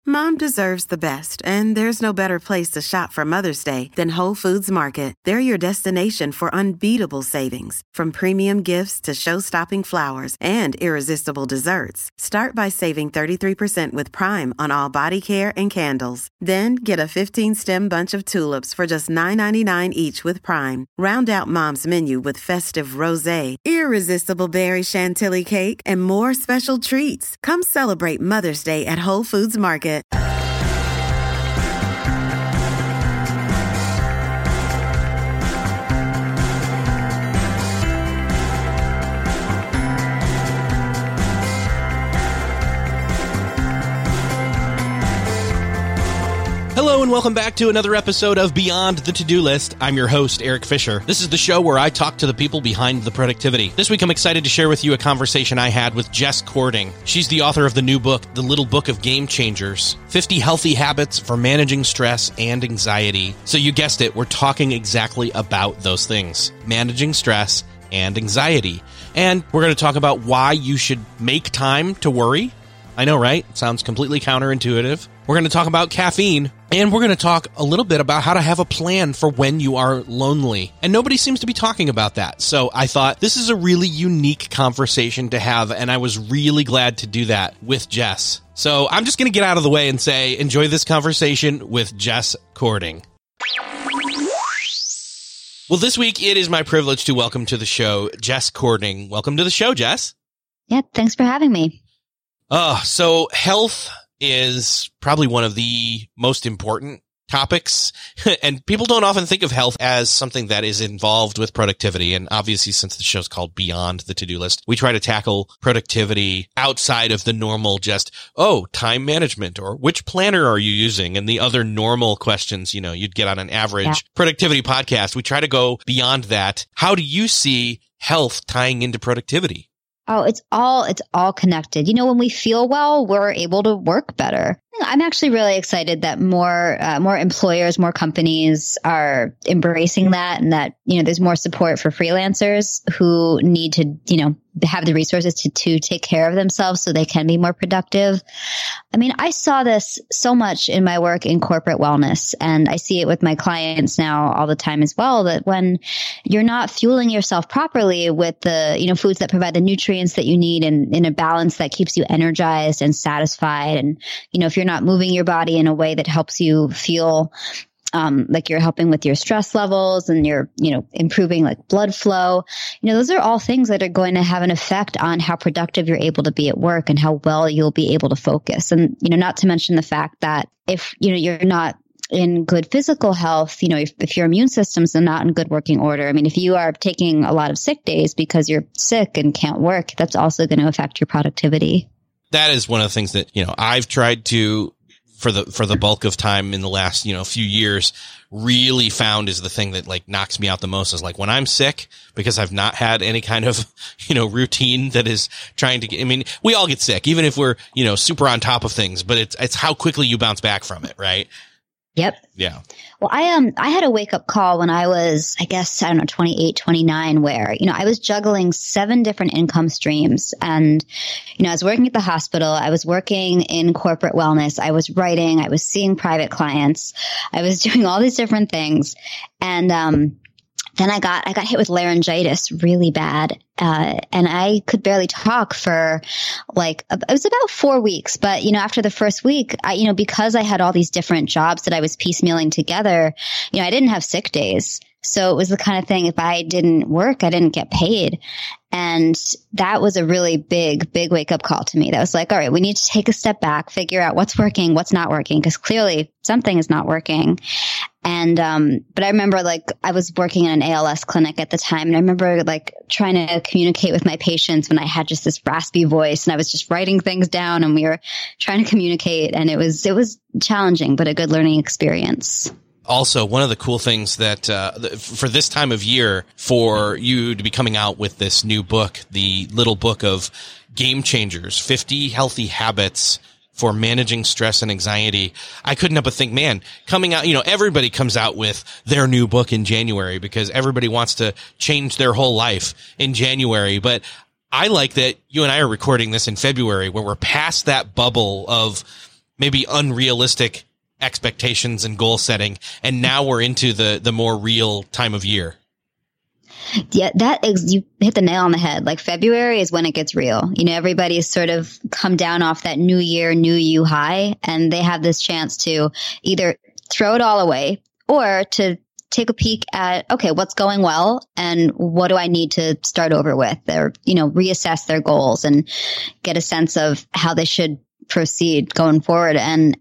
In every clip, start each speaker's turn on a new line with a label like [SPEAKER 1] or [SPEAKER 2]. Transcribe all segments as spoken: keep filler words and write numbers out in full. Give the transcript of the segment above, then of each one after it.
[SPEAKER 1] Mom deserves the best, and there's no better place to shop for Mother's Day than Whole Foods Market. They're your destination for unbeatable savings, from premium gifts to show-stopping flowers and irresistible desserts. Start by saving thirty-three percent with Prime on all body care and candles. Then get a fifteen-stem bunch of tulips for just nine ninety-nine each with Prime. Round out Mom's menu with festive rosé, irresistible berry chantilly cake, and more special treats. Come celebrate Mother's Day at Whole Foods Market.
[SPEAKER 2] Hello and welcome back to another episode of Beyond the To-Do List. I'm your host, Eric Fisher. This is the show where I talk to the people behind the productivity. This week I'm excited to share with you a conversation I had with Jess Cording. She's the author of the new book, The Little Book of Game Changers, fifty Healthy Habits for Managing Stress and Anxiety. So you guessed it, we're talking exactly about those things, managing stress and anxiety. And we're going to talk about why you should make time to worry. I know, right? Sounds completely counterintuitive. We're going to talk about caffeine, and we're going to talk a little bit about how to have a plan for when you are lonely. And nobody seems to be talking about that. So I thought this is a really unique conversation to have, and I was really glad to do that with Jess. So I'm just going to get out of the way and say, enjoy this conversation with Jess Cording. Well, this week it is my privilege to welcome to the show Jess Cording. Welcome to the show, Jess.
[SPEAKER 3] Yeah, thanks for having me.
[SPEAKER 2] Oh, so health is probably one of the most important topics, and people don't often think of health as something that is involved with productivity. And obviously, since the show's called Beyond the To-Do List, we try to tackle productivity outside of the normal just, oh, time management, or which planner are you using? And the other normal questions, you know, you'd get on an average yeah. productivity podcast. We try to go beyond that. How do you see health tying into productivity?
[SPEAKER 3] Oh, it's all, it's all connected. You know, when we feel well, we're able to work better. I'm actually really excited that more, uh, more employers, more companies are embracing that, and that, you know, there's more support for freelancers who need to, you know, have the resources to, to take care of themselves so they can be more productive. I mean, I saw this so much in my work in corporate wellness, and I see it with my clients now all the time as well, that when you're not fueling yourself properly with the, you know, foods that provide the nutrients that you need, and in a balance that keeps you energized and satisfied, and, you know, if you're not moving your body in a way that helps you feel Um, like you're helping with your stress levels, and you're, you know, improving like blood flow. You know, those are all things that are going to have an effect on how productive you're able to be at work and how well you'll be able to focus. And, you know, not to mention the fact that if, you know, you're not in good physical health, you know, if, if your immune system's not in good working order, I mean, if you are taking a lot of sick days because you're sick and can't work, that's also going to affect your productivity.
[SPEAKER 2] That is one of the things that, you know, I've tried to for the, for the bulk of time in the last, you know, few years, really found is the thing that like knocks me out the most is like when I'm sick, because I've not had any kind of, you know, routine that is trying to get, I mean, we all get sick, even if we're, you know, super on top of things, but it's, it's how quickly you bounce back from it. Right.
[SPEAKER 3] Yep.
[SPEAKER 2] Yeah.
[SPEAKER 3] Well, I um I had a wake up call when I was, I guess, I don't know, twenty-eight, twenty-nine, where, you know, I was juggling seven different income streams. And, you know, I was working at the hospital. I was working in corporate wellness. I was writing. I was seeing private clients. I was doing all these different things. And um then I got I got hit with laryngitis really bad. Uh, and I could barely talk for like, it was about four weeks. But, you know, after the first week, I, you know, because I had all these different jobs that I was piecemealing together, you know, I didn't have sick days. So it was the kind of thing, if I didn't work, I didn't get paid. And that was a really big, big wake up call to me. That was like, all right, we need to take a step back, figure out what's working, what's not working, because clearly something is not working. And, um, but I remember like I was working in an A L S clinic at the time. And I remember like trying to communicate with my patients when I had just this raspy voice, and I was just writing things down, and we were trying to communicate, and it was, it was challenging, but a good learning experience.
[SPEAKER 2] Also, one of the cool things that uh, for this time of year, for you to be coming out with this new book, the Little Book of Game Changers, fifty Healthy Habits for Managing Stress and Anxiety, I couldn't help but think, man, coming out, you know, everybody comes out with their new book in January because everybody wants to change their whole life in January. But I like that you and I are recording this in February, where we're past that bubble of, maybe unrealistic expectations and goal setting. And now we're into the, the more real time of year.
[SPEAKER 3] Yeah, that is, you hit the nail on the head. Like February is when it gets real. You know, everybody's sort of come down off that new year, new you high, and they have this chance to either throw it all away or to take a peek at, okay, what's going well and what do I need to start over with? Or, you know, reassess their goals and get a sense of how they should proceed going forward. And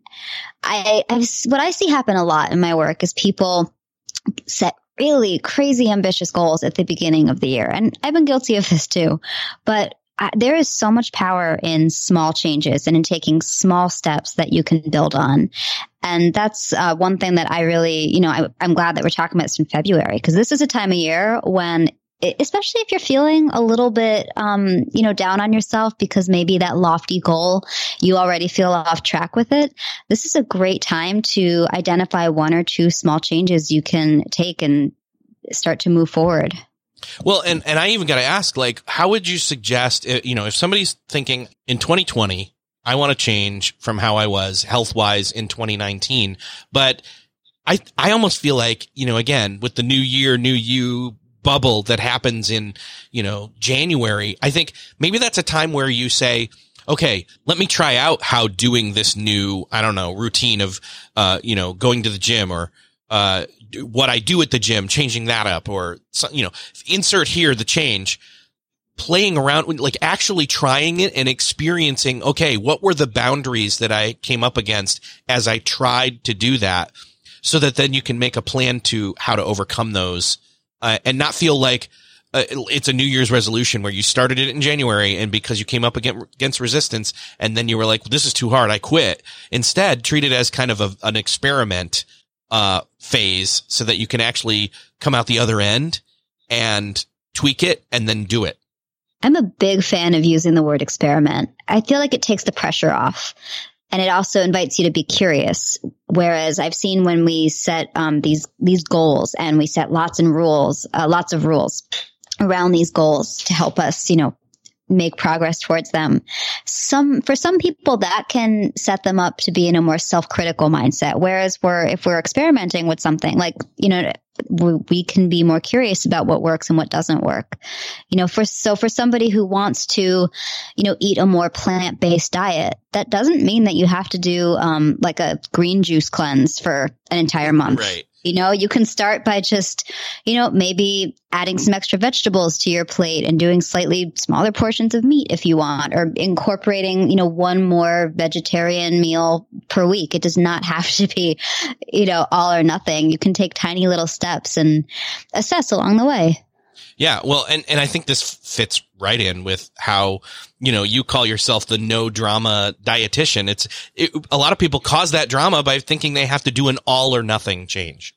[SPEAKER 3] I, I've, what I see happen a lot in my work is people set really crazy ambitious goals at the beginning of the year. And I've been guilty of this too, but I, there is so much power in small changes and in taking small steps that you can build on. And that's uh, one thing that I really, you know, I, I'm glad that we're talking about this in February, because this is a time of year when, especially if you're feeling a little bit, um, you know, down on yourself because maybe that lofty goal, you already feel off track with it. This is a great time to identify one or two small changes you can take and start to move forward.
[SPEAKER 2] Well, and, and I even got to ask, like, how would you suggest, you know, if somebody's thinking in twenty twenty, I want to change from how I was health wise in twenty nineteen, but I, I almost feel like, you know, again, with the new year, new you bubble that happens in, you know, January, I think maybe that's a time where you say, okay, let me try out how doing this new, I don't know, routine of, uh, you know, going to the gym or, uh, what I do at the gym, changing that up, or, you know, insert here the change, playing around with, like, actually trying it and experiencing, okay, what were the boundaries that I came up against as I tried to do that, so that then you can make a plan to how to overcome those, uh, and not feel like uh, it's a New Year's resolution where you started it in January and because you came up against, against resistance and then you were like, this is too hard, I quit. Instead, treat it as kind of a, an experiment uh, phase so that you can actually come out the other end and tweak it and then do it.
[SPEAKER 3] I'm a big fan of using the word experiment. I feel like it takes the pressure off, and it also invites you to be curious. Whereas I've seen when we set um, these these goals and we set lots and rules, uh, lots of rules around these goals to help us, you know, make progress towards them. Some, for some people that can set them up to be in a more self-critical mindset. Whereas we're, if we're experimenting with something, like, you know, we, we can be more curious about what works and what doesn't work. You know, for, so for somebody who wants to, you know, eat a more plant-based diet, that doesn't mean that you have to do, um, like a green juice cleanse for an entire month.
[SPEAKER 2] Right.
[SPEAKER 3] You know, you can start by just, you know, maybe adding some extra vegetables to your plate and doing slightly smaller portions of meat if you want, or incorporating, you know, one more vegetarian meal per week. It does not have to be, you know, all or nothing. You can take tiny little steps and assess along the way.
[SPEAKER 2] Yeah, well, and, and I think this fits right in with how, you know, you call yourself the no drama dietitian. It's it, a lot of people cause that drama by thinking they have to do an all or nothing change.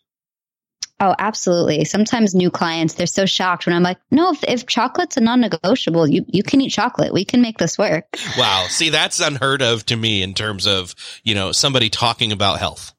[SPEAKER 3] Oh, absolutely. Sometimes new clients, they're so shocked when I'm like, no, if, if chocolate's a non-negotiable, you, you can eat chocolate. We can make this work.
[SPEAKER 2] Wow. See, that's unheard of to me in terms of, you know, somebody talking about health.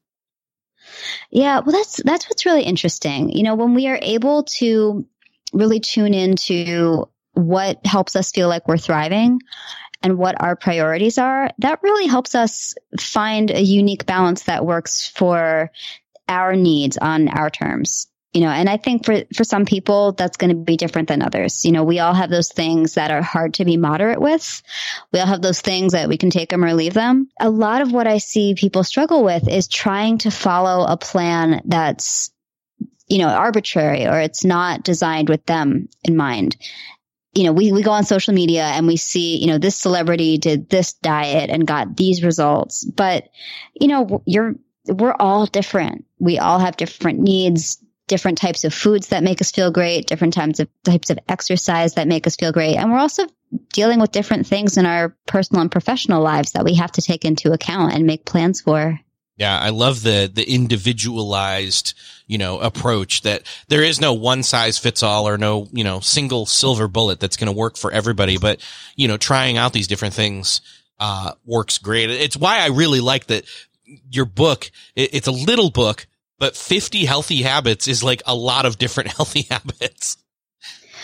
[SPEAKER 3] Yeah, well, that's that's what's really interesting. You know, when we are able to really tune into what helps us feel like we're thriving and what our priorities are, that really helps us find a unique balance that works for our needs on our terms. You know, and I think for, for some people, that's going to be different than others. You know, we all have those things that are hard to be moderate with. We all have those things that we can take them or leave them. A lot of what I see people struggle with is trying to follow a plan that's, you know, arbitrary, or it's not designed with them in mind. You know, we, we go on social media and we see, you know, this celebrity did this diet and got these results. But, you know, you're, we're all different. We all have different needs, different types of foods that make us feel great, different types of types of exercise that make us feel great. And we're also dealing with different things in our personal and professional lives that we have to take into account and make plans for.
[SPEAKER 2] Yeah, I love the the individualized, you know, approach that there is no one size fits all or no, you know, single silver bullet that's going to work for everybody. But, you know, trying out these different things uh works great. It's why I really like that your book. It, it's a little book, but fifty healthy habits is like a lot of different healthy habits.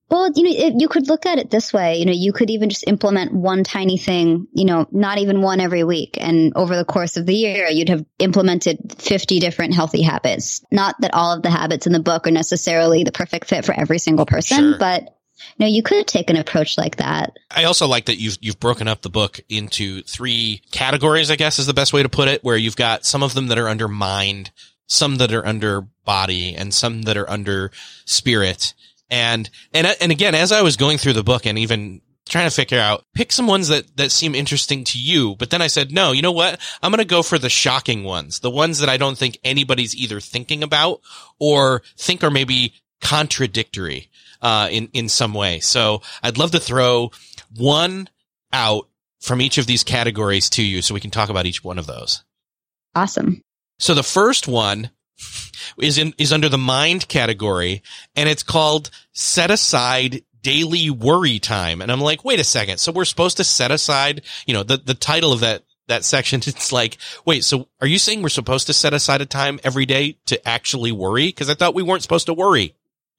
[SPEAKER 3] Well, you know, it, you could look at it this way. You know, you could even just implement one tiny thing, you know, not even one every week. And over the course of the year, you'd have implemented fifty different healthy habits. Not that all of the habits in the book are necessarily the perfect fit for every single person,
[SPEAKER 2] Sure.
[SPEAKER 3] but you know, you could take an approach like that.
[SPEAKER 2] I also like that you've you've broken up the book into three categories, I guess is the best way to put it, where you've got some of them that are under mind, some that are under body, and some that are under spirit. And, and, and again, as I was going through the book and even trying to figure out, pick some ones that, that seem interesting to you. But then I said, no, you know what? I'm going to go for the shocking ones, the ones that I don't think anybody's either thinking about or think are maybe contradictory, uh, in, in some way. So I'd love to throw one out from each of these categories to you so we can talk about each one of those.
[SPEAKER 3] Awesome.
[SPEAKER 2] So the first one is in, is under the mind category, and it's called set aside daily worry time. And I'm like, wait a second. So we're supposed to set aside, you know, the, the title of that, that section, it's like, wait, so are you saying we're supposed to set aside a time every day to actually worry? Cause I thought we weren't supposed to worry.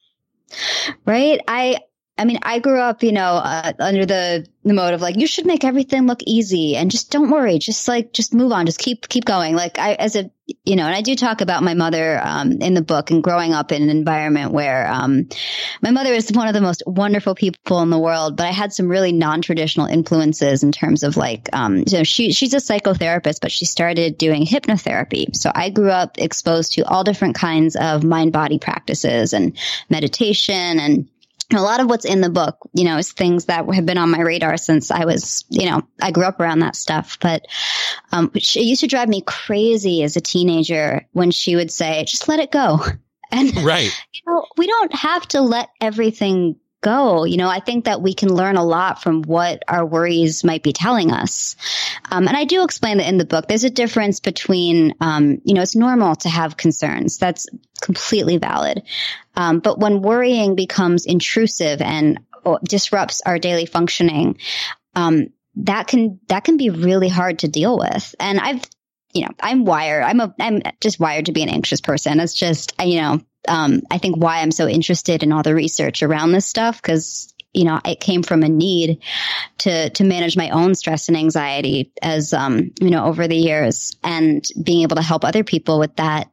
[SPEAKER 3] Right. I, I mean, I grew up, you know, uh, under the, the mode of like, you should make everything look easy and just don't worry. Just like, just move on. Just keep, keep going. Like I, as a, you know, and I do talk about my mother, um, in the book and growing up in an environment where, um, my mother is one of the most wonderful people in the world, but I had some really non-traditional influences in terms of like, um, you know, she, she's a psychotherapist, but she started doing hypnotherapy. So I grew up exposed to all different kinds of mind body practices and meditation, and a lot of what's in the book, you know, is things that have been on my radar since I was, you know, I grew up around that stuff. But um, it usused to drive me crazy as a teenager when she would say, just let it go. And,
[SPEAKER 2] right.
[SPEAKER 3] you know, we don't have to let everything go. You know, I think that we can learn a lot from what our worries might be telling us. Um, and I do explain that in the book. There's a difference between, um, you know, it's normal to have concerns. That's completely valid. Um, but when worrying becomes intrusive and or disrupts our daily functioning, um, that can that can be really hard to deal with. And I've, you know, I'm wired. I'm a I'm just wired to be an anxious person. It's just, you know. Um, I think why I'm so interested in all the research around this stuff, because, you know, it came from a need to, to manage my own stress and anxiety as, um, you know, over the years, and being able to help other people with that.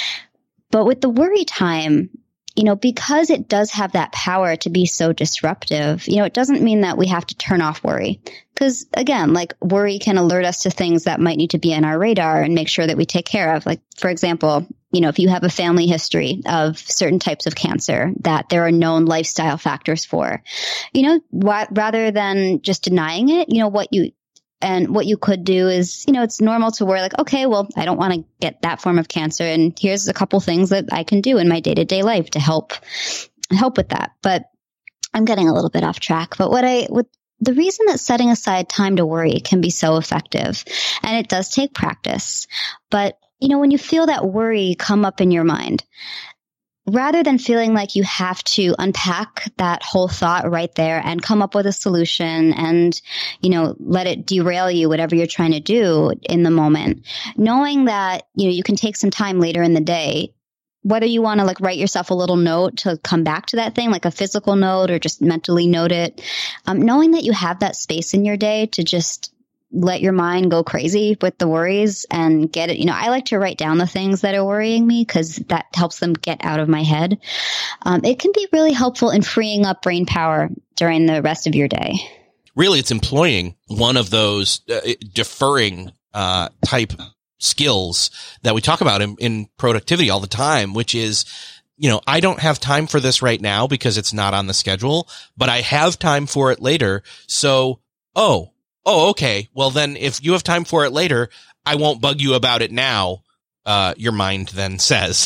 [SPEAKER 3] But with the worry time, you know, because it does have that power to be so disruptive, you know, it doesn't mean that we have to turn off worry. Because again, like worry can alert us to things that might need to be on our radar and make sure that we take care of. Like, for example, you know, if you have a family history of certain types of cancer that there are known lifestyle factors for, you know, wh- rather than just denying it, you know, what you, and what you could do is, you know, it's normal to worry like, okay, well, I don't want to get that form of cancer. And here's a couple things that I can do in my day to day life to help, help with that. But I'm getting a little bit off track. But what I, what, the reason that setting aside time to worry can be so effective, and it does take practice, but you know, when you feel that worry come up in your mind, rather than feeling like you have to unpack that whole thought right there and come up with a solution and, you know, let it derail you, whatever you're trying to do in the moment, knowing that, you know, you can take some time later in the day, whether you want to like write yourself a little note to come back to that thing, like a physical note, or just mentally note it, um, knowing that you have that space in your day to just let your mind go crazy with the worries and get it. You know, I like to write down the things that are worrying me because that helps them get out of my head. Um, it can be really helpful in freeing up brain power during the rest of your day.
[SPEAKER 2] Really, it's employing one of those uh, deferring uh, type skills that we talk about in, in productivity all the time, which is, you know, I don't have time for this right now because it's not on the schedule, but I have time for it later. So, oh, Oh, okay. Well, then if you have time for it later, I won't bug you about it now. Uh, your mind then says.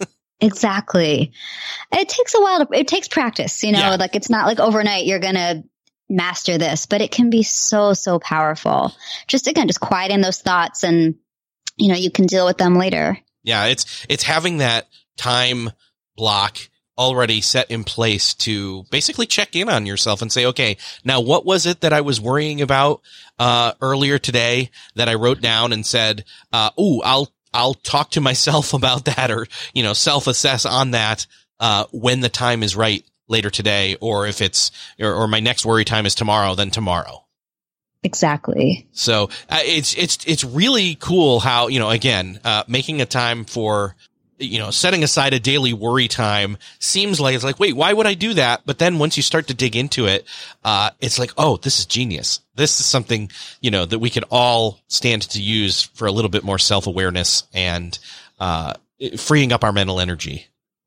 [SPEAKER 3] Exactly. And it takes a while to, it takes practice, you know,
[SPEAKER 2] Yeah.
[SPEAKER 3] like it's not like overnight you're going to master this, but it can be so, so powerful. Just again, just quieting those thoughts and, you know, you can deal with them later.
[SPEAKER 2] Yeah. It's, it's having that time block already set in place to basically check in on yourself and say, okay, now what was it that I was worrying about, uh, earlier today that I wrote down and said, uh, ooh, I'll, I'll talk to myself about that, or, you know, self-assess on that, uh, when the time is right later today, or if it's, or, or my next worry time is tomorrow, then tomorrow.
[SPEAKER 3] Exactly.
[SPEAKER 2] So uh, it's, it's, it's really cool how, you know, again, uh, making a time for, you know, setting aside a daily worry time seems like, it's like, wait, why would I do that? But then once you start to dig into it, uh, it's like, oh, this is genius. This is something, you know, that we could all stand to use for a little bit more self-awareness and, uh, freeing up our mental energy.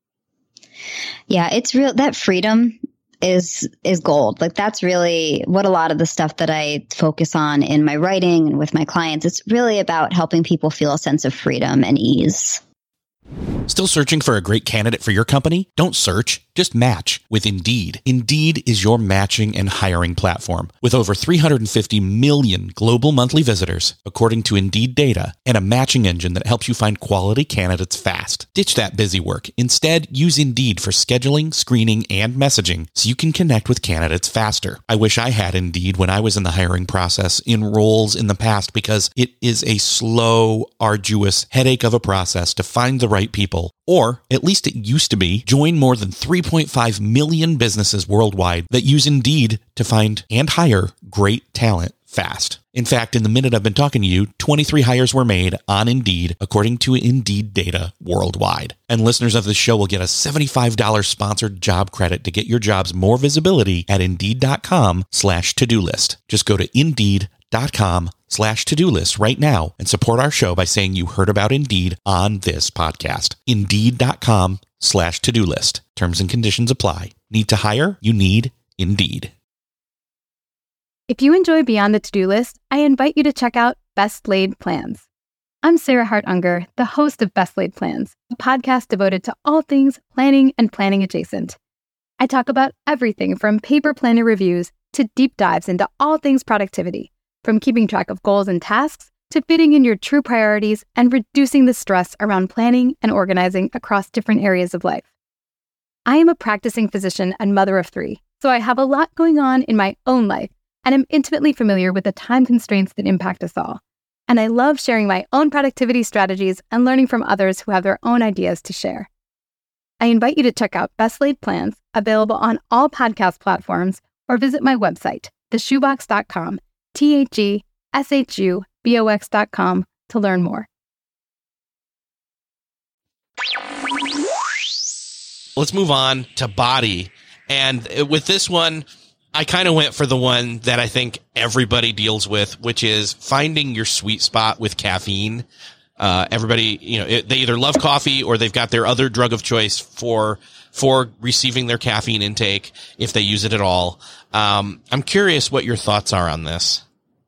[SPEAKER 3] Yeah, it's real. That freedom is, is gold. Like that's really what a lot of the stuff that I focus on in my writing and with my clients. It's really about helping people feel a sense of freedom and ease.
[SPEAKER 2] Still searching for a great candidate for your company? Don't search, just match with Indeed. Indeed is your matching and hiring platform. With over three hundred fifty million global monthly visitors, according to Indeed data, and a matching engine that helps you find quality candidates fast. Ditch that busy work. Instead, use Indeed for scheduling, screening, and messaging so you can connect with candidates faster. I wish I had Indeed when I was in the hiring process in roles in the past, because it is a slow, arduous headache of a process to find the right people, or at least it used to be. Join more than three point five million businesses worldwide that use Indeed to find and hire great talent fast. In fact, in the minute I've been talking to you, twenty-three hires were made on Indeed, according to Indeed data worldwide. And listeners of the show will get a seventy-five dollars sponsored job credit to get your jobs more visibility at Indeed.com slash to-do list. Just go to Indeed.com slash to-do list right now and support our show by saying you heard about Indeed on this podcast. Indeed.com slash to-do list. Terms and conditions apply. Need to hire? You need Indeed.
[SPEAKER 4] If you enjoy Beyond the To-Do List, I invite you to check out Best Laid Plans. I'm Sarah Hart Unger, the host of Best Laid Plans, a podcast devoted to all things planning and planning adjacent. I talk about everything from paper planner reviews to deep dives into all things productivity, from keeping track of goals and tasks to fitting in your true priorities and reducing the stress around planning and organizing across different areas of life. I am a practicing physician and mother of three, so I have a lot going on in my own life, and am intimately familiar with the time constraints that impact us all. And I love sharing my own productivity strategies and learning from others who have their own ideas to share. I invite you to check out Best Laid Plans, available on all podcast platforms, or visit my website, the shoebox dot com, T H E S H U B O X dot com, to learn more.
[SPEAKER 2] Let's move on to body. And with this one, I kind of went for the one that I think everybody deals with, which is finding your sweet spot with caffeine. Uh, everybody, you know, it, they either love coffee or they've got their other drug of choice for, for receiving their caffeine intake, if they use it at all. Um, I'm curious what your thoughts are on this.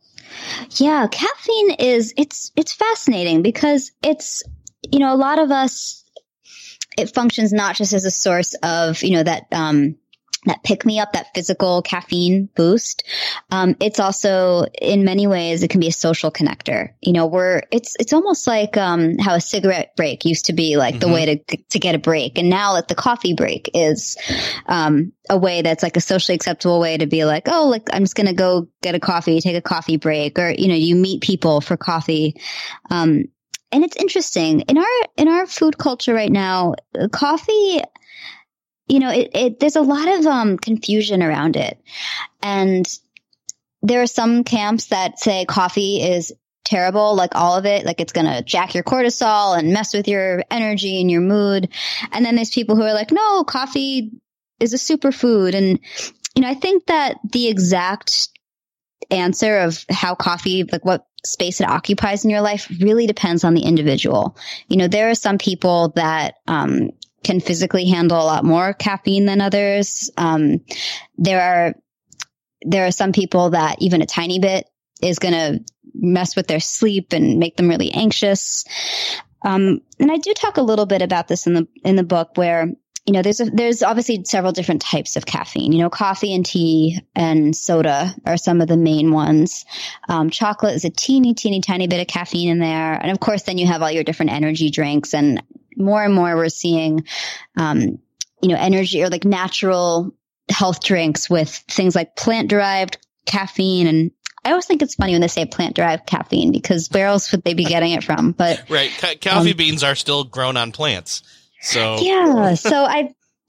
[SPEAKER 3] Yeah, caffeine is, it's, it's fascinating because it's, you know, a lot of us, it functions not just as a source of, you know, that, um, that pick me up, that physical caffeine boost. Um, it's also, in many ways, it can be a social connector. You know, we're, it's, it's almost like, um, how a cigarette break used to be like mm-hmm. the way to, to get a break. And now like the coffee break is, um, a way that's like a socially acceptable way to be like, oh, like I'm just going to go get a coffee, take a coffee break, or, you know, you meet people for coffee. Um, and it's interesting in our, in our food culture right now, coffee, you know, it, it, there's a lot of, um, confusion around it. And there are some camps that say coffee is terrible, like all of it, like it's going to jack your cortisol and mess with your energy and your mood. And then there's people who are like, no, coffee is a superfood. And, you know, I think that the exact answer of how coffee, like what space it occupies in your life really depends on the individual. You know, there are some people that, um, can physically handle a lot more caffeine than others. Um, there are, there are some people that even a tiny bit is going to mess with their sleep and make them really anxious. Um, and I do talk a little bit about this in the, in the book where, you know, there's a, there's obviously several different types of caffeine. You know, coffee and tea and soda are some of the main ones. Um, chocolate is a teeny, teeny, tiny bit of caffeine in there. And of course, then you have all your different energy drinks, and more and more we're seeing, um, you know, energy or like natural health drinks with things like plant derived caffeine. And I always think it's funny when they say plant derived caffeine, because where else would they be getting it from? But
[SPEAKER 2] right. Ca- coffee
[SPEAKER 3] um,
[SPEAKER 2] beans are still grown on plants. So
[SPEAKER 3] yeah, so I,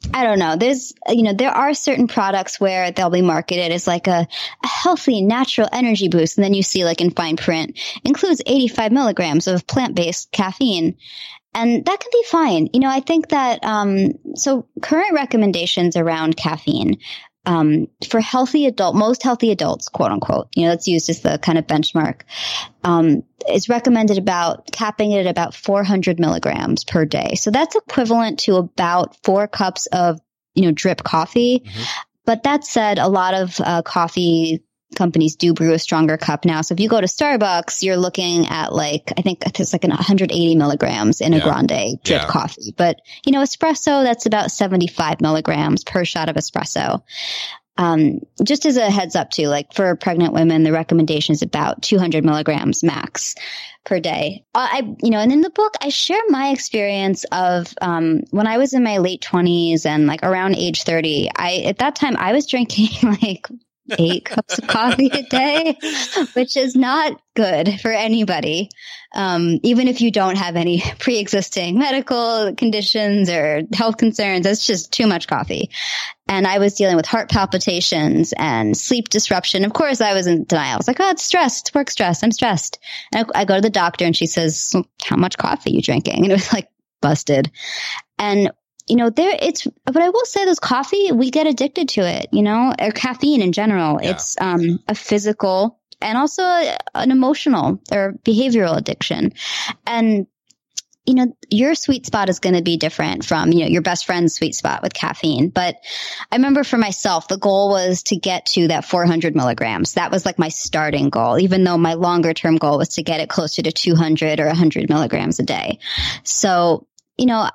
[SPEAKER 3] I don't know. There's, you know, there are certain products where they'll be marketed as like a, a healthy, natural energy boost. And then you see like in fine print, includes eighty-five milligrams of plant-based caffeine. And that can be fine. You know, I think that, um, so current recommendations around caffeine, um, for healthy adult, most healthy adults, quote unquote, you know, that's used as the kind of benchmark, um, is recommended about capping it at about four hundred milligrams per day. So that's equivalent to about four cups of, you know, drip coffee. Mm-hmm. But that said, a lot of uh, coffee companies do brew a stronger cup now. So if you go to Starbucks, you're looking at like, I think it's like one hundred eighty milligrams in a yeah. grande drip yeah. coffee. But, you know, espresso, that's about seventy-five milligrams per shot of espresso. Um, just as a heads up too, like for pregnant women, the recommendation is about two hundred milligrams max per day. I, you know, and in the book, I share my experience of, um, when I was in my late twenties and like around age thirty, I, at that time I was drinking like eight cups of coffee a day, which is not good for anybody. Um, even if you don't have any pre-existing medical conditions or health concerns, it's just too much coffee. And I was dealing with heart palpitations and sleep disruption. Of course, I was in denial. I was like, oh, it's stress, it's work stress. I'm stressed. And I, I go to the doctor and she says, how much coffee are you drinking? And it was like busted. And you know, there it's, but I will say those coffee, we get addicted to it, you know, or caffeine in general. Yeah. It's um, a physical and also an emotional or behavioral addiction. And, you know, your sweet spot is going to be different from, you know, your best friend's sweet spot with caffeine. But I remember for myself, the goal was to get to that four hundred milligrams. That was like my starting goal, even though my longer term goal was to get it closer to two hundred or one hundred milligrams a day. So, you know,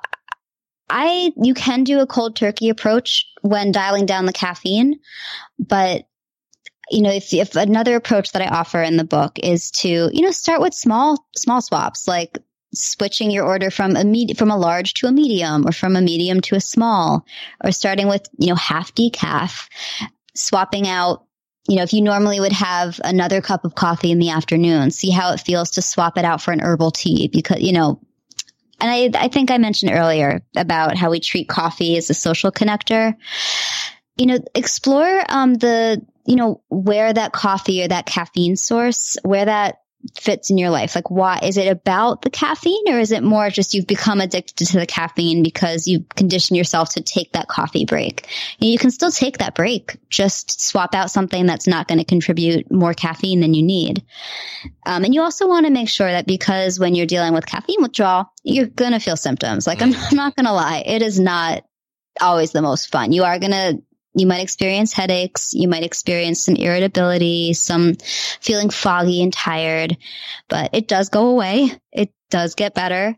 [SPEAKER 3] I, you can do a cold turkey approach when dialing down the caffeine, but you know, if, if another approach that I offer in the book is to, you know, start with small, small swaps, like switching your order from a med- from a large to a medium or from a medium to a small, or starting with, you know, half decaf, swapping out, you know, if you normally would have another cup of coffee in the afternoon, see how it feels to swap it out for an herbal tea because, you know, and I, I think I mentioned earlier about how we treat coffee as a social connector. You know, explore um, the, you know, where that coffee or that caffeine source, where that fits in your life. Like, why is it about the caffeine, or is it more just you've become addicted to the caffeine because you condition yourself to take that coffee break? And you can still take that break. Just swap out something that's not going to contribute more caffeine than you need. Um, and you also want to make sure that because when you're dealing with caffeine withdrawal, you're going to feel symptoms. Like, I'm, I'm not going to lie. It is not always the most fun. You are going to You might experience headaches. You might experience some irritability, some feeling foggy and tired, but it does go away. It does get better.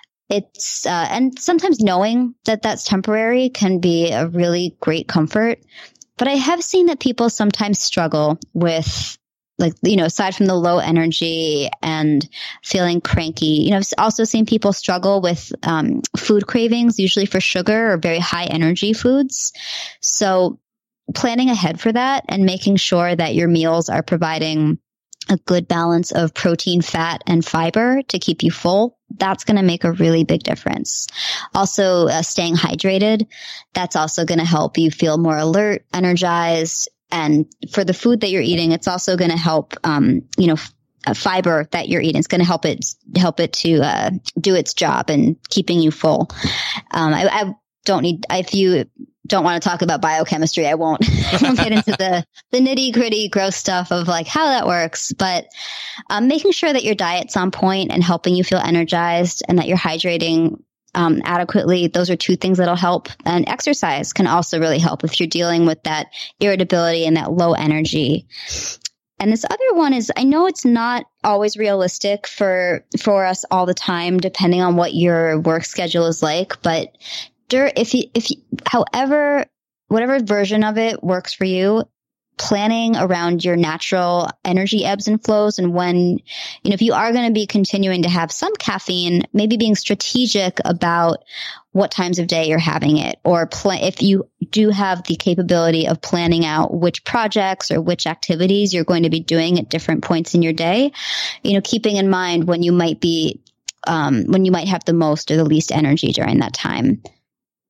[SPEAKER 3] It's, uh, and sometimes knowing that that's temporary can be a really great comfort. But I have seen that people sometimes struggle with, like, you know, aside from the low energy and feeling cranky, you know, I've also seen people struggle with um, food cravings, usually for sugar or very high energy foods. So planning ahead for that and making sure that your meals are providing a good balance of protein, fat, and fiber to keep you full, that's going to make a really big difference. Also, uh, staying hydrated, that's also going to help you feel more alert, energized. And for the food that you're eating, it's also going to help, um, you know, f- fiber that you're eating. It's going to help it, help it to uh, do its job and keeping you full. Um, I, I don't need, if you don't want to talk about biochemistry, I won't, I won't get into the, the nitty gritty gross stuff of like how that works, but um, making sure that your diet's on point and helping you feel energized and that you're hydrating Um, adequately. Those are two things that'll help. And exercise can also really help if you're dealing with that irritability and that low energy. And this other one is, I know it's not always realistic for, for us all the time, depending on what your work schedule is like. But if you, if you, however, whatever version of it works for you, planning around your natural energy ebbs and flows. And when, you know, if you are going to be continuing to have some caffeine, maybe being strategic about what times of day you're having it, or pl- if you do have the capability of planning out which projects or which activities you're going to be doing at different points in your day, you know, keeping in mind when you might be, um, when you might have the most or the least energy during that time.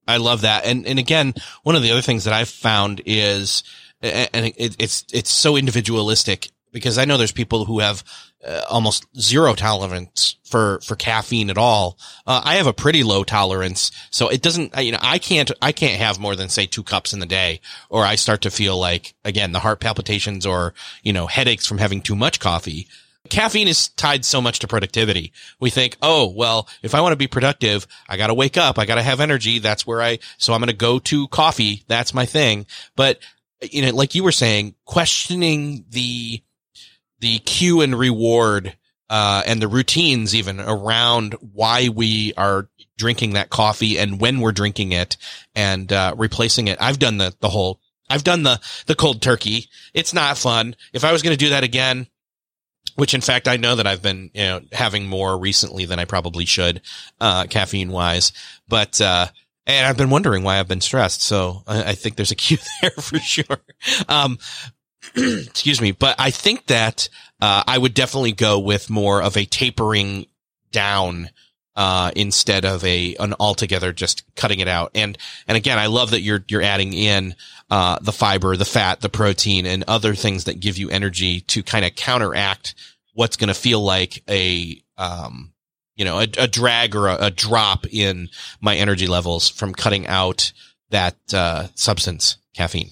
[SPEAKER 2] I love that. And, and again, one of the other things that I've found is, and it, it's, it's so individualistic, because I know there's people who have uh, almost zero tolerance for, for caffeine at all. Uh, I have a pretty low tolerance. So it doesn't, you know, I can't, I can't have more than say two cups in the day, or I start to feel like, again, the heart palpitations or, you know, headaches from having too much coffee. Caffeine is tied so much to productivity. We think, oh, well, if I want to be productive, I got to wake up. I got to have energy. That's where I, so I'm going to go to coffee. That's my thing. But, you know, like you were saying, questioning the, the cue and reward, uh, and the routines even around why we are drinking that coffee and when we're drinking it, and, uh, replacing it. I've done the, the whole, I've done the, the cold turkey. It's not fun. If I was going to do that again, which in fact, I know that I've been, you know, having more recently than I probably should, uh, caffeine wise, but, uh, and I've been wondering why I've been stressed. So I, I think there's a cue there for sure. Um, excuse me. But I think that, uh, I would definitely go with more of a tapering down, uh, instead of a, an altogether just cutting it out. And, and again, I love that you're, you're adding in, uh, the fiber, the fat, the protein, and other things that give you energy to kind of counteract what's going to feel like a, um, you know, a, a drag or a, a drop in my energy levels from cutting out that, uh, substance, caffeine.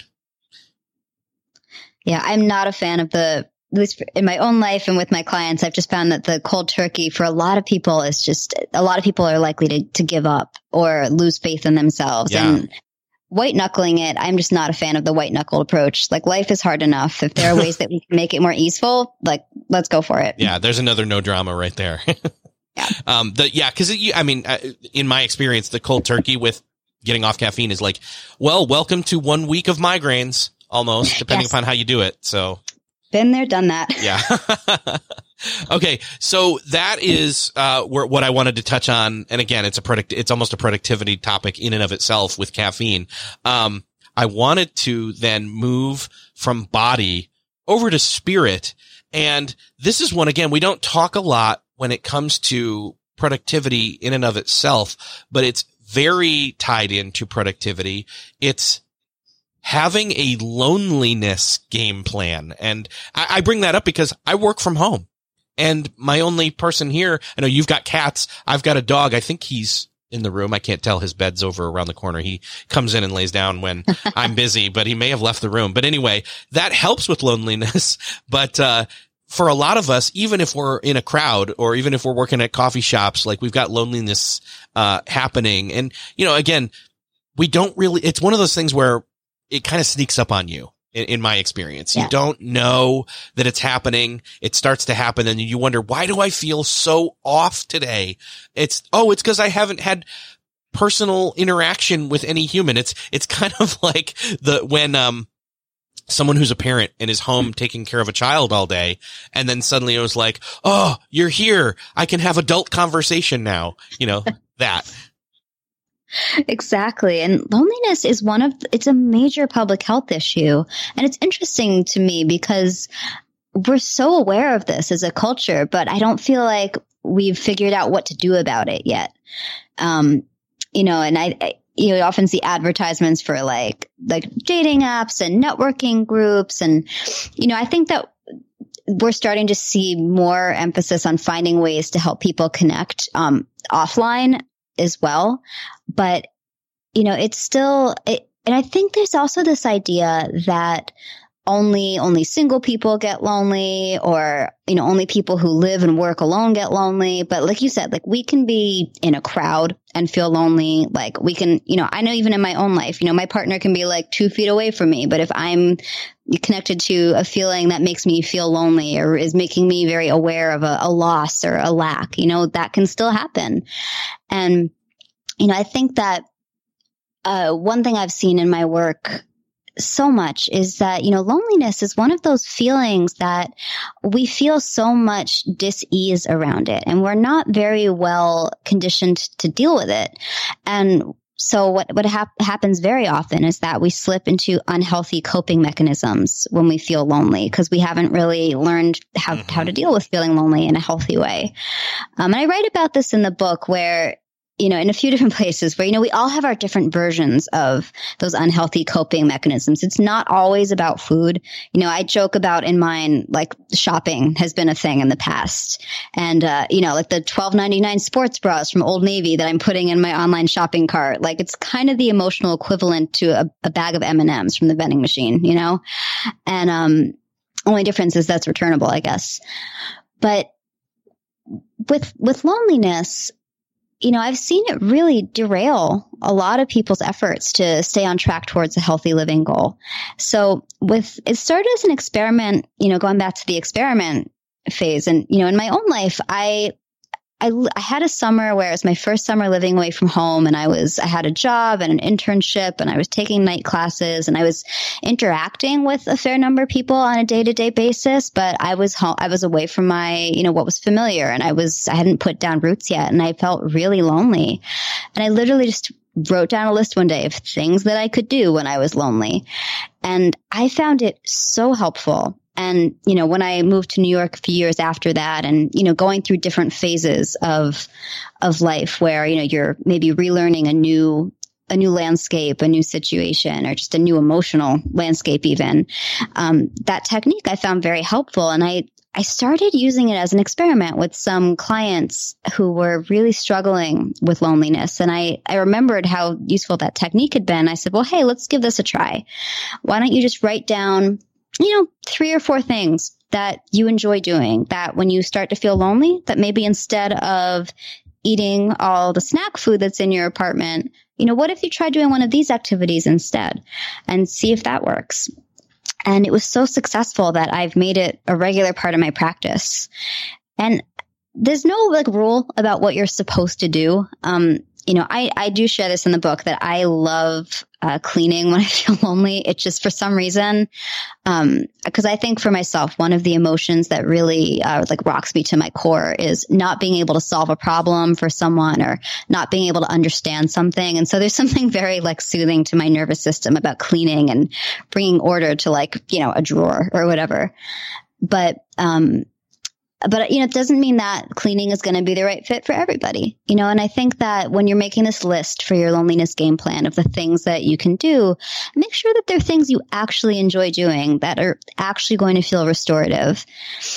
[SPEAKER 3] Yeah, I'm not a fan of the, at least in my own life and with my clients, I've just found that the cold turkey for a lot of people is just, a lot of people are likely to, to give up or lose faith in themselves.
[SPEAKER 2] Yeah.
[SPEAKER 3] And white knuckling it, I'm just not a fan of the white knuckled approach. Like, life is hard enough. If there are ways that we can make it more easeful, like, let's go for it.
[SPEAKER 2] Yeah, there's another no drama right there.
[SPEAKER 3] Yeah.
[SPEAKER 2] Um, the, yeah, cause it, I mean, in my experience, the cold turkey with getting off caffeine is like, well, welcome to one week of migraines almost, depending yes. upon how you do it. So
[SPEAKER 3] been there, done that.
[SPEAKER 2] Yeah. Okay. So that is, uh, where, what I wanted to touch on. And again, it's a product, it's almost a productivity topic in and of itself with caffeine. Um, I wanted to then move from body over to spirit. And this is one, again, we don't talk a lot when it comes to productivity in and of itself, but it's very tied into productivity. It's having a loneliness game plan. And I, I bring that up because I work from home, and my only person here, I know you've got cats. I've got a dog. I think he's in the room. I can't tell. His bed's over around the corner. He comes in and lays down when I'm busy, but he may have left the room. But anyway, that helps with loneliness. But, uh, for a lot of us, even if we're in a crowd or even if we're working at coffee shops, like, we've got loneliness, uh, happening. And, you know, again, we don't really, it's one of those things where it kind of sneaks up on you. In, in my experience, yeah. You don't know that it's happening. It starts to happen, and you wonder, why do I feel so off today? It's, oh, it's because I haven't had personal interaction with any human. It's, it's kind of like the, when, um, someone who's a parent and is home taking care of a child all day, and then suddenly it was like, oh, you're here. I can have adult conversation now. You know, that.
[SPEAKER 3] Exactly. And loneliness is one of, it's a major public health issue. And it's interesting to me because we're so aware of this as a culture, but I don't feel like we've figured out what to do about it yet. Um, you know, and I, I you often see advertisements for like, like dating apps and networking groups. And, you know, I think that we're starting to see more emphasis on finding ways to help people connect, um, offline as well. But, you know, it's still, it, and I think there's also this idea that only, only single people get lonely, or, you know, only people who live and work alone get lonely. But like you said, like, we can be in a crowd and feel lonely. Like, we can, you know, I know even in my own life, you know, my partner can be like two feet away from me, but if I'm connected to a feeling that makes me feel lonely or is making me very aware of a, a loss or a lack, you know, that can still happen. And, you know, I think that uh, one thing I've seen in my work so much is that, you know, loneliness is one of those feelings that we feel so much dis-ease around it, and we're not very well conditioned to deal with it. And so what, what hap- happens very often is that we slip into unhealthy coping mechanisms when we feel lonely, because we haven't really learned how, mm-hmm. how to deal with feeling lonely in a healthy way. Um, and I write about this in the book, where you know, in a few different places where, you know, we all have our different versions of those unhealthy coping mechanisms. It's not always about food. You know, I joke about in mine, like shopping has been a thing in the past. And, uh, you know, like the twelve ninety-nine sports bras from Old Navy that I'm putting in my online shopping cart, like it's kind of the emotional equivalent to a, a bag of M and M's from the vending machine, you know? And, um, only difference is that's returnable, I guess. But with, with loneliness, you know, I've seen it really derail a lot of people's efforts to stay on track towards a healthy living goal. So with, it started as an experiment, you know, going back to the experiment phase. And, you know, in my own life, I, I, I had a summer where it was my first summer living away from home, and I was, I had a job and an internship, and I was taking night classes, and I was interacting with a fair number of people on a day to day basis, but I was home, I was away from my, you know, what was familiar, and I was, I hadn't put down roots yet, and I felt really lonely. And I literally just wrote down a list one day of things that I could do when I was lonely. And I found it so helpful. And, you know, when I moved to New York a few years after that, and, you know, going through different phases of, of life where, you know, you're maybe relearning a new, a new landscape, a new situation, or just a new emotional landscape even, um, that technique I found very helpful. And I, I started using it as an experiment with some clients who were really struggling with loneliness. And I, I remembered how useful that technique had been. I said, well, hey, let's give this a try. Why don't you just write down, you know, three or four things that you enjoy doing, that when you start to feel lonely, that maybe instead of eating all the snack food that's in your apartment, you know, what if you try doing one of these activities instead and see if that works? And it was so successful that I've made it a regular part of my practice. And there's no like rule about what you're supposed to do. Um, you know, I, I do share this in the book that I love uh, cleaning when I feel lonely. It's just for some reason, um, because I think for myself, one of the emotions that really uh, like rocks me to my core is not being able to solve a problem for someone, or not being able to understand something. And so there's something very like soothing to my nervous system about cleaning and bringing order to like, you know, a drawer or whatever. But, um, But, you know, it doesn't mean that cleaning is going to be the right fit for everybody, you know, and I think that when you're making this list for your loneliness game plan of the things that you can do, make sure that they're things you actually enjoy doing that are actually going to feel restorative.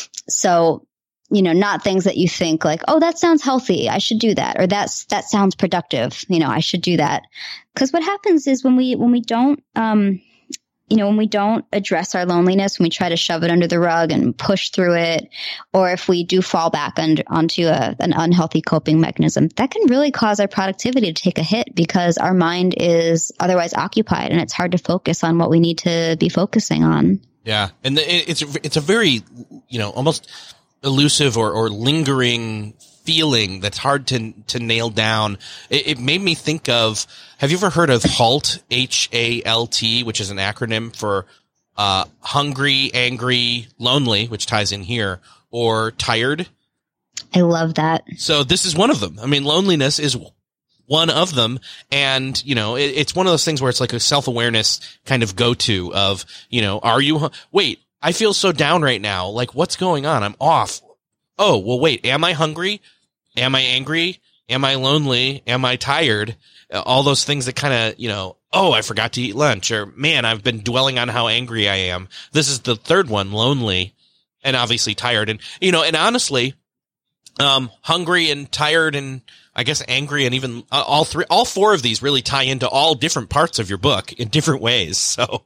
[SPEAKER 3] So, you know, not things that you think like, oh, that sounds healthy, I should do that. Or that's, that sounds productive, you know, I should do that. Because what happens is when we, when we don't, um, you know, when we don't address our loneliness, when we try to shove it under the rug and push through it, or if we do fall back under, onto a, an unhealthy coping mechanism, that can really cause our productivity to take a hit because our mind is otherwise occupied and it's hard to focus on what we need to be focusing on.
[SPEAKER 2] Yeah. And the, it's, it's a very, you know, almost elusive or, or lingering feeling that's hard to to nail down. It, it made me think of, have you ever heard of HALT, H A L T, which is an acronym for uh, hungry, angry, lonely, which ties in here, or tired?
[SPEAKER 3] I love that. So
[SPEAKER 2] this is one of them. I mean, loneliness is one of them. And, you know, it, it's one of those things where it's like a self-awareness kind of go-to of, you know, are you, wait, I feel so down right now. Like, what's going on? I'm off. Oh, well, wait, am I hungry? Am I angry? Am I lonely? Am I tired? All those things that kind of, you know, oh, I forgot to eat lunch, or man, I've been dwelling on how angry I am. This is the third one, lonely, and obviously tired. And, you know, and honestly, um, hungry and tired and I guess angry and even uh, all three, all four of these really tie into all different parts of your book in different ways. So.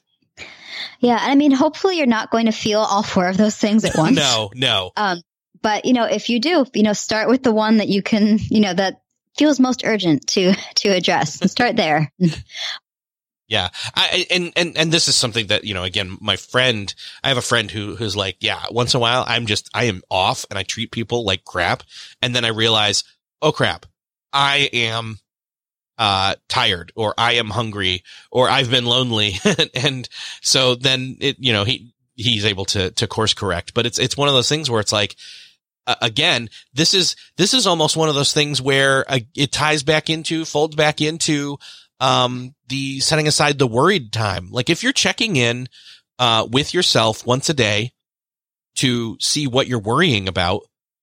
[SPEAKER 3] Yeah. I mean, hopefully you're not going to feel all four of those things at once.
[SPEAKER 2] No, no. Um,
[SPEAKER 3] But, you know, if you do, you know, start with the one that you can, you know, that feels most urgent to, to address and start there.
[SPEAKER 2] Yeah. I, and, and, and this is something that, you know, again, my friend, I have a friend who, who's like, yeah, once in a while, I'm just, I am off and I treat people like crap. And then I realize, oh crap, I am, uh, tired, or I am hungry, or I've been lonely. And so then it, you know, he, he's able to, to course correct. But it's, it's one of those things where it's like, Uh, again, this is, this is almost one of those things where uh, it ties back into, folds back into, um, the setting aside the worried time. Like if you're checking in, uh, with yourself once a day to see what you're worrying about,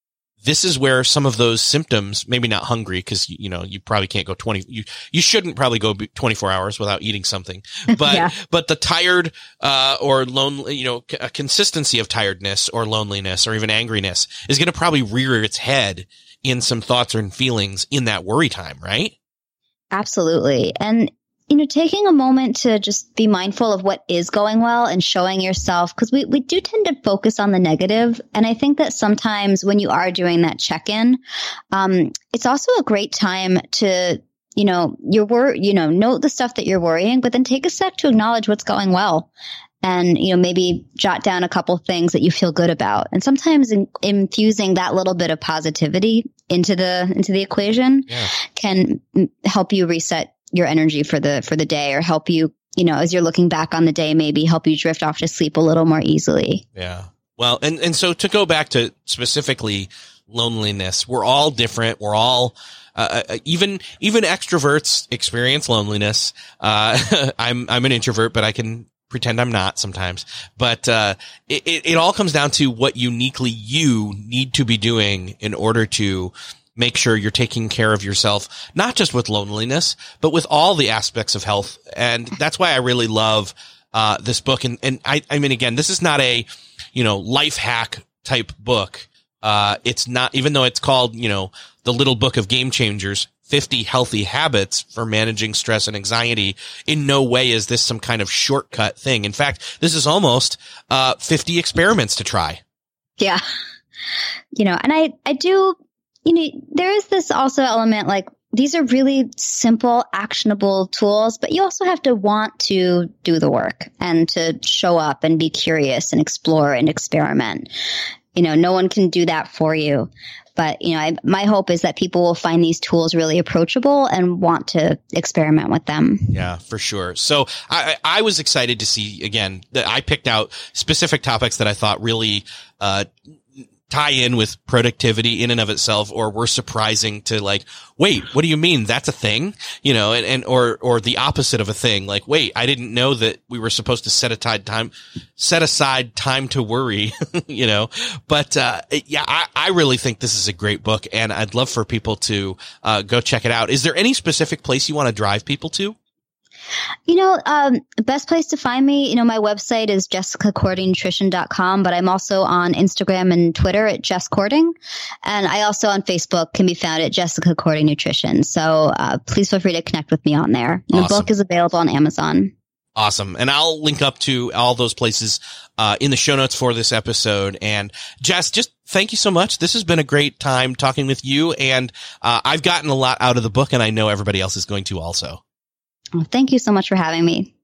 [SPEAKER 2] this is where some of those symptoms, maybe not hungry, because, you know, you probably can't go twenty, you, you shouldn't probably go twenty-four hours without eating something, but, yeah. but the tired, uh, or lonely, you know, a consistency of tiredness or loneliness or even angriness is going to probably rear its head in some thoughts and feelings in that worry time, right?
[SPEAKER 3] Absolutely. And you know, taking a moment to just be mindful of what is going well and showing yourself, because we, we do tend to focus on the negative. And I think that sometimes when you are doing that check-in, um, it's also a great time to, you know, you're wor- you know, note the stuff that you're worrying, but then take a sec to acknowledge what's going well. And, you know, maybe jot down a couple things that you feel good about. And sometimes in, infusing that little bit of positivity into the, into the equation yeah. can help you reset your energy for the, for the day, or help you, you know, as you're looking back on the day, maybe help you drift off to sleep a little more easily.
[SPEAKER 2] Yeah. Well, and, and so to go back to specifically loneliness, we're all different. We're all, uh, even, even extroverts experience loneliness. Uh, I'm, I'm an introvert, but I can pretend I'm not sometimes, but, uh, it, it, it all comes down to what uniquely you need to be doing in order to make sure you're taking care of yourself, not just with loneliness, but with all the aspects of health. And that's why I really love, uh, this book. And, and I, I mean, again, this is not a, you know, life hack type book. Uh, it's not, even though it's called, you know, the Little Book of Game Changers, fifty healthy habits for managing stress and anxiety. In no way is this some kind of shortcut thing. In fact, this is almost, uh, fifty experiments to try.
[SPEAKER 3] Yeah. You know, and I, I do, you know, there is this also element, like, these are really simple, actionable tools, but you also have to want to do the work and to show up and be curious and explore and experiment. You know, no one can do that for you. But, you know, I, my hope is that people will find these tools really approachable and want to experiment with them.
[SPEAKER 2] Yeah, for sure. So I, I was excited to see, again, that I picked out specific topics that I thought really, uh, tie in with productivity in and of itself, or were surprising to, like, wait, what do you mean? That's a thing? You know, and, and, or, or the opposite of a thing. Like, wait, I didn't know that we were supposed to set aside time, set aside time to worry, you know, but, uh, yeah, I, I really think this is a great book, and I'd love for people to, uh, go check it out. Is there any specific place you want to drive people to?
[SPEAKER 3] You know, um, the best place to find me, you know, my website is jessica cording nutrition dot com, but I'm also on Instagram and Twitter at Jess Cording. And I also on Facebook can be found at Jessica Cording Nutrition. So uh, please feel free to connect with me on there. And awesome. The book is available on Amazon.
[SPEAKER 2] Awesome. And I'll link up to all those places uh in the show notes for this episode. And Jess, just thank you so much. This has been a great time talking with you. And uh I've gotten a lot out of the book, and I know everybody else is going to also.
[SPEAKER 3] Well, thank you so much for having me.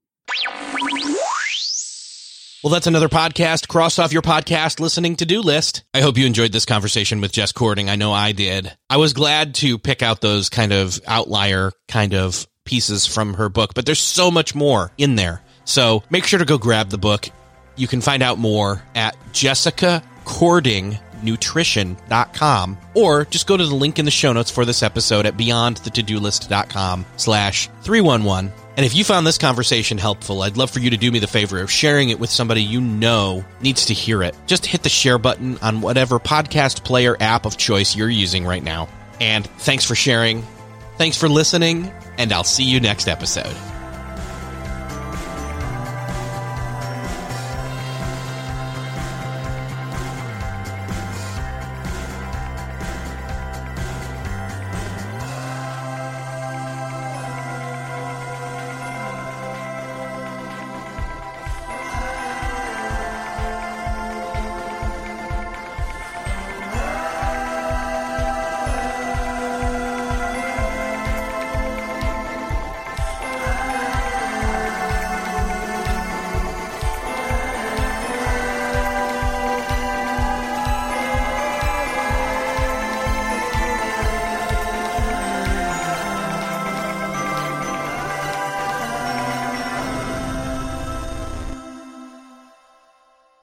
[SPEAKER 2] Well, that's another podcast crossed off your podcast listening to-do list. I hope you enjoyed this conversation with Jess Cording. I know I did. I was glad to pick out those kind of outlier kind of pieces from her book, but there's so much more in there. So make sure to go grab the book. You can find out more at jessica cording nutrition dot com, or just go to the link in the show notes for this episode at beyond the to do list dot com slash three one one. And if you found this conversation helpful, I'd love for you to do me the favor of sharing it with somebody you know needs to hear it. Just hit the share button on whatever podcast player app of choice you're using right now. And thanks for sharing. Thanks for listening, and I'll see you next episode.